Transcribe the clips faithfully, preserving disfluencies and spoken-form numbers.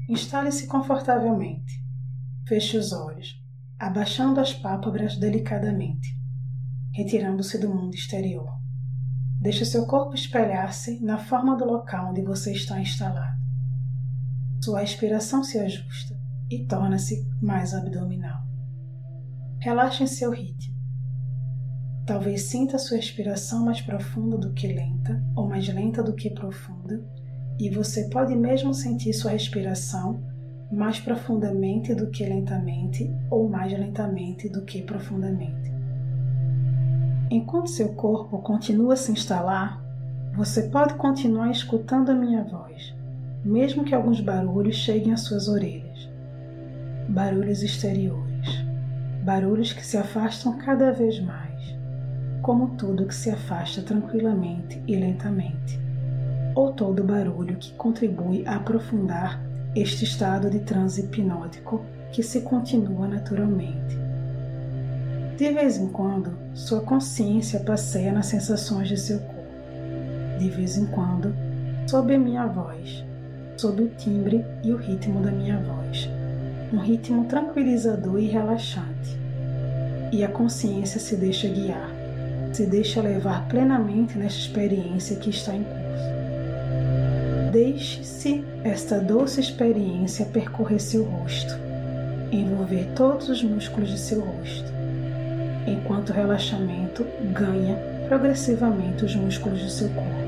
Instale-se confortavelmente. Feche os olhos, abaixando as pálpebras delicadamente, retirando-se do mundo exterior. Deixe seu corpo espelhar-se na forma do local onde você está instalado. Sua respiração se ajusta e torna-se mais abdominal. Relaxe em seu ritmo. Talvez sinta sua respiração mais profunda do que lenta, ou mais lenta do que profunda, e você pode mesmo sentir sua respiração mais profundamente do que lentamente, ou mais lentamente do que profundamente. Enquanto seu corpo continua a se instalar, você pode continuar escutando a minha voz, mesmo que alguns barulhos cheguem às suas orelhas. Barulhos exteriores, barulhos que se afastam cada vez mais, como tudo que se afasta tranquilamente e lentamente, ou todo barulho que contribui a aprofundar este estado de transe hipnótico que se continua naturalmente. De vez em quando, sua consciência passeia nas sensações de seu corpo. De vez em quando, sob a minha voz, sob o timbre e o ritmo da minha voz, um ritmo tranquilizador e relaxante. E a consciência se deixa guiar, se deixa levar plenamente nesta experiência que está em curso. Deixe-se esta doce experiência percorrer seu rosto, envolver todos os músculos de seu rosto, enquanto o relaxamento ganha progressivamente os músculos do seu corpo.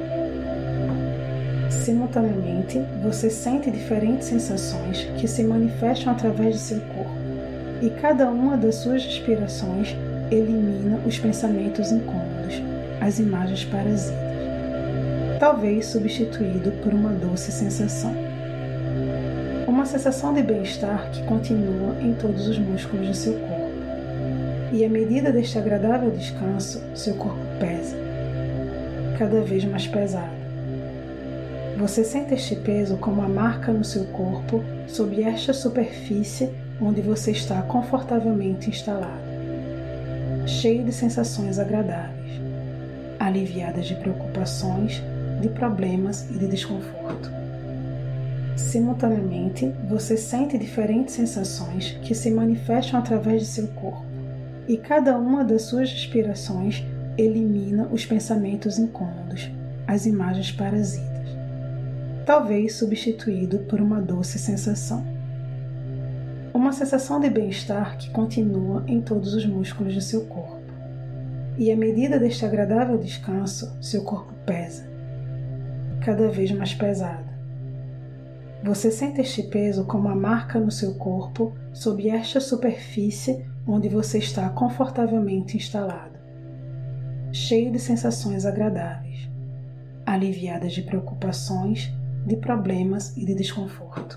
Simultaneamente, você sente diferentes sensações que se manifestam através de seu corpo, e cada uma das suas respirações elimina os pensamentos incômodos, as imagens parasitas, talvez substituído por uma doce sensação. Uma sensação de bem-estar que continua em todos os músculos do seu corpo. E à medida deste agradável descanso, seu corpo pesa, cada vez mais pesado. Você sente este peso como uma marca no seu corpo sob esta superfície onde você está confortavelmente instalado, cheio de sensações agradáveis, aliviadas de preocupações, de problemas e de desconforto. Simultaneamente, você sente diferentes sensações que se manifestam através de seu corpo, e cada uma das suas respirações elimina os pensamentos incômodos, as imagens parasitas, talvez substituído por uma doce sensação. Uma sensação de bem-estar que continua em todos os músculos do seu corpo. E à medida deste agradável descanso, seu corpo pesa, cada vez mais pesado. Você sente este peso como uma marca no seu corpo sob esta superfície onde você está confortavelmente instalado, cheio de sensações agradáveis, aliviadas de preocupações, de problemas e de desconforto.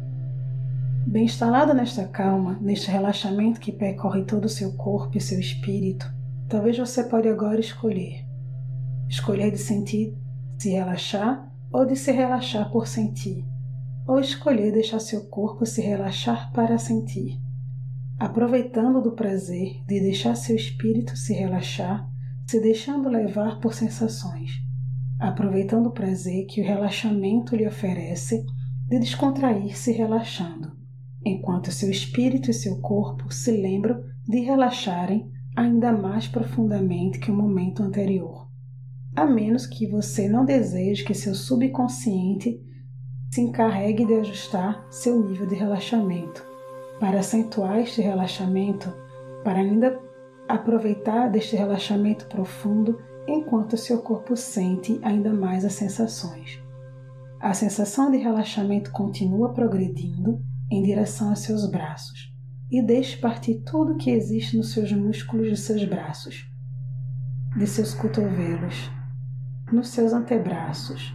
Bem instalado nesta calma, neste relaxamento que percorre todo o seu corpo e seu espírito, talvez você pode agora escolher. Escolher de sentir, se relaxar, ou de se relaxar por sentir, ou escolher deixar seu corpo se relaxar para sentir, aproveitando do prazer de deixar seu espírito se relaxar, se deixando levar por sensações, aproveitando o prazer que o relaxamento lhe oferece de descontrair-se relaxando, enquanto seu espírito e seu corpo se lembram de relaxarem ainda mais profundamente que o momento anterior, a menos que você não deseje que seu subconsciente se encarregue de ajustar seu nível de relaxamento, para acentuar este relaxamento, para ainda aproveitar deste relaxamento profundo enquanto seu corpo sente ainda mais as sensações. A sensação de relaxamento continua progredindo em direção aos seus braços e deixe partir tudo que existe nos seus músculos de seus braços, de seus cotovelos, nos seus antebraços,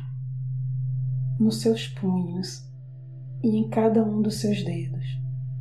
nos seus punhos e em cada um dos seus dedos.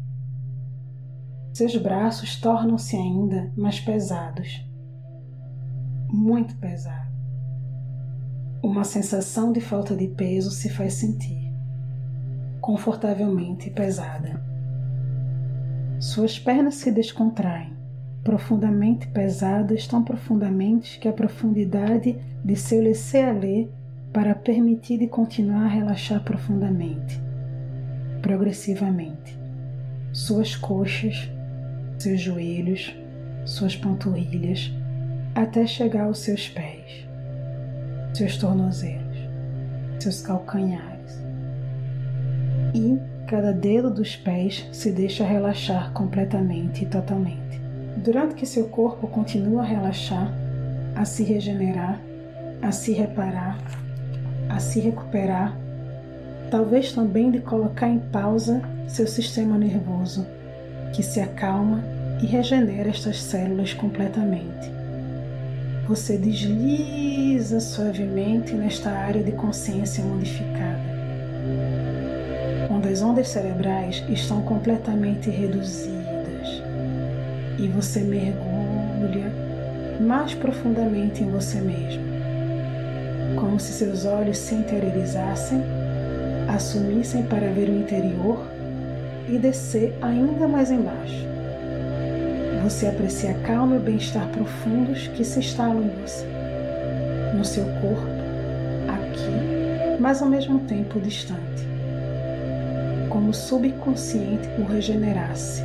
Seus braços tornam-se ainda mais pesados, muito pesados. Uma sensação de falta de peso se faz sentir, confortavelmente pesada. Suas pernas se descontraem, profundamente pesadas, tão profundamente que a profundidade de seu laisser-aller para permitir de continuar a relaxar profundamente. progressivamente suas coxas, seus joelhos, suas panturrilhas, até chegar aos seus pés, seus tornozelos, seus calcanhares. E cada dedo dos pés se deixa relaxar completamente e totalmente. Durante que seu corpo continua a relaxar, a se regenerar, a se reparar, a se recuperar, talvez também de colocar em pausa seu sistema nervoso, que se acalma e regenera estas células completamente. Você desliza suavemente nesta área de consciência modificada, onde as ondas cerebrais estão completamente reduzidas e você mergulha mais profundamente em você mesmo, como se seus olhos se interiorizassem, assumissem para ver o interior e descer ainda mais embaixo. Você aprecia a calma e o bem-estar profundos que se instalam em você, no seu corpo, aqui, mas ao mesmo tempo distante, como o subconsciente o regenerasse.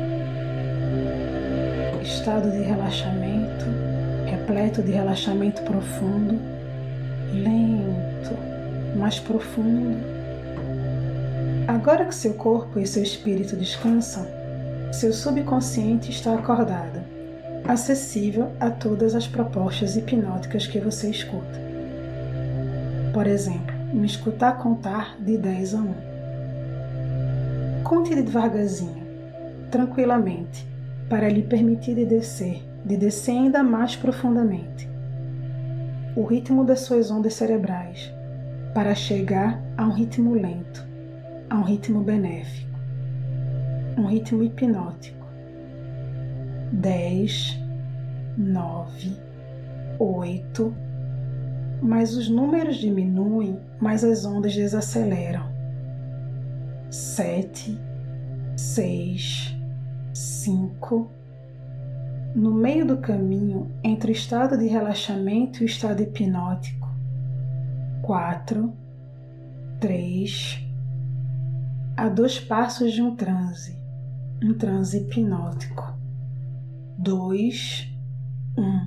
Estado de relaxamento, repleto de relaxamento profundo, lento, mais profundo. Agora que seu corpo e seu espírito descansam, seu subconsciente está acordado, acessível a todas as propostas hipnóticas que você escuta. Por exemplo, me escutar contar de dez a um. Conte devagarzinho, tranquilamente, para lhe permitir de descer, de descer ainda mais profundamente. O ritmo das suas ondas cerebrais, para chegar a um ritmo lento, a um ritmo benéfico, um ritmo hipnótico. Dez, nove, oito, mas os números diminuem, mas as ondas desaceleram. Sete, seis, cinco. No meio do caminho entre o estado de relaxamento e o estado hipnótico. Quatro, três. A dois passos de um transe, um transe hipnótico. Dois, um.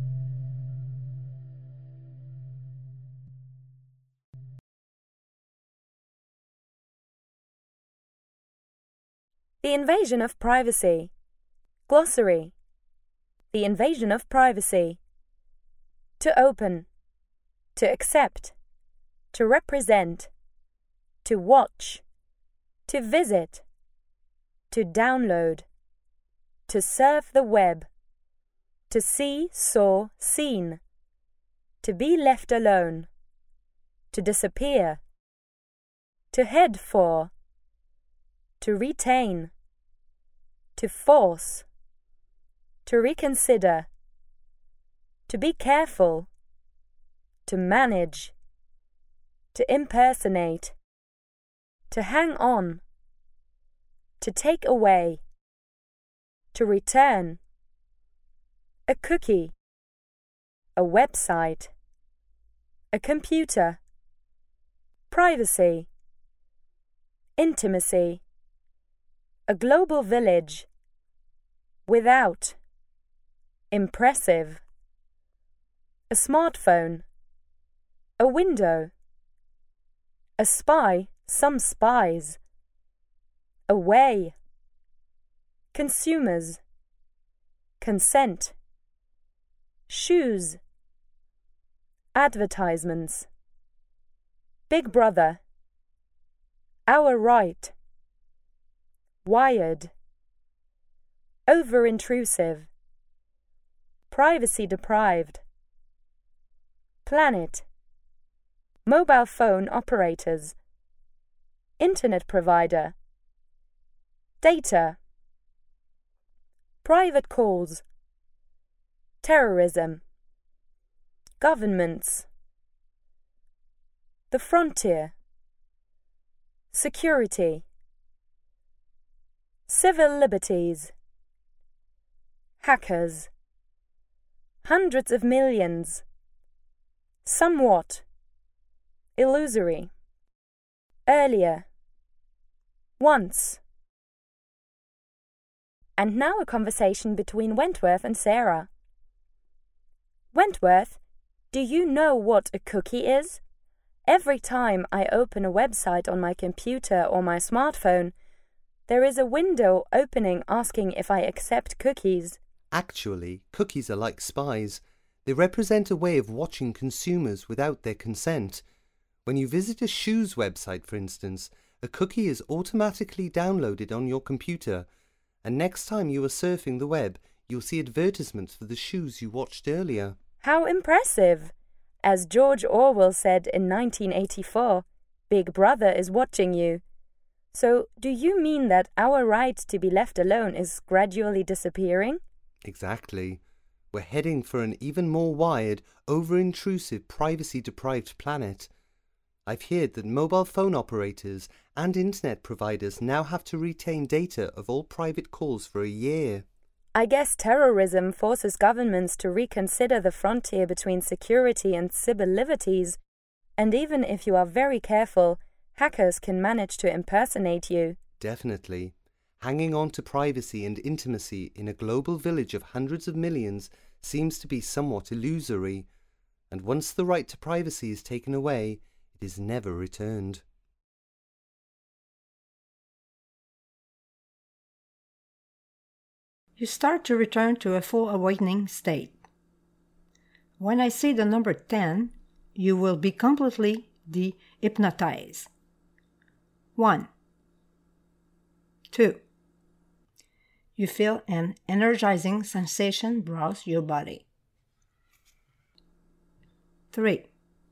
The invasion of privacy. Glossary. The invasion of privacy. To open. To accept. To represent. To watch. To visit. To download. To surf the web. To see, saw, seen. To be left alone. To disappear. To head for. To retain. To force. To reconsider. To be careful. To manage. To impersonate. To hang on. To take away. To return. A cookie. A website. A computer. Privacy. Intimacy. A global village. Without. Impressive. A smartphone. A window. A spy, some spies. Away. Consumers. Consent. Shoes. Advertisements. Big Brother. Our right. Wired. Over-intrusive. Privacy deprived. Planet. Mobile phone operators. Internet provider. Data. Private calls. Terrorism. Governments. The frontier. Security. Civil liberties. Hackers. Hundreds of millions. Somewhat. Illusory. Earlier. Once. And now a conversation between Wentworth and Sarah. Wentworth, do you know what a cookie is? Every time I open a website on my computer or my smartphone, there is a window opening asking if I accept cookies. Actually, cookies are like spies. They represent a way of watching consumers without their consent. When you visit a shoes website, for instance, a cookie is automatically downloaded on your computer, and next time you are surfing the web, you'll see advertisements for the shoes you watched earlier. How impressive! As George Orwell said in nineteen eighty-four, Big Brother is watching you. So, do you mean that our right to be left alone is gradually disappearing? Exactly. We're heading for an even more wired, over-intrusive, privacy-deprived planet. I've heard that mobile phone operators and internet providers now have to retain data of all private calls for a year. I guess terrorism forces governments to reconsider the frontier between security and civil liberties, and even if you are very careful, hackers can manage to impersonate you. Definitely. Hanging on to privacy and intimacy in a global village of hundreds of millions seems to be somewhat illusory, and once the right to privacy is taken away, it is never returned. You start to return to a full awakening state. When I say the number ten, you will be completely de-hypnotized. One. Two. You feel an energizing sensation browse your body. Three.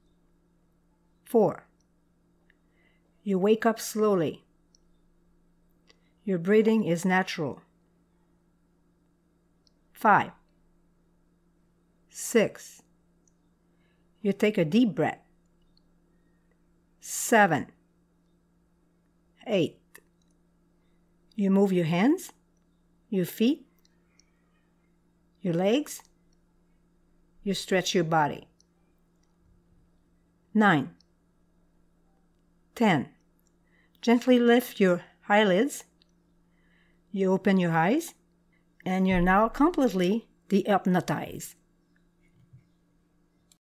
Four. You wake up slowly. Your breathing is natural. Five. Six. You take a deep breath. Seven. Eight. You move your hands, your feet, your legs. You stretch your body. Nine. Ten. Gently lift your eyelids. You open your eyes, and you're now completely de-hypnotized.